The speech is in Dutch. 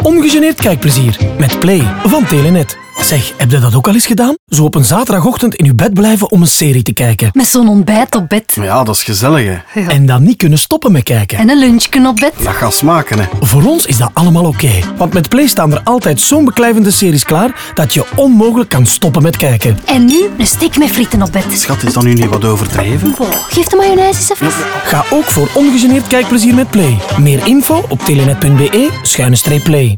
ongegeneerd kijkplezier met Play van Telenet. Zeg, heb je dat ook al eens gedaan? Zo op een zaterdagochtend in uw bed blijven om een serie te kijken. Met zo'n ontbijt op bed. Ja, dat is gezellig, hè. Ja. En dan niet kunnen stoppen met kijken. En een lunchje op bed. Dat gaat smaken, hè. Voor ons is dat allemaal oké. Want met Play staan er altijd zo'n beklijvende series klaar dat je onmogelijk kan stoppen met kijken. En nu een steak met frieten op bed. Schat, is dat nu niet wat overdreven? Wow, geef de mayonaise eens even. Ga ook voor ongegeneerd kijkplezier met Play. Meer info op telenet.be/play.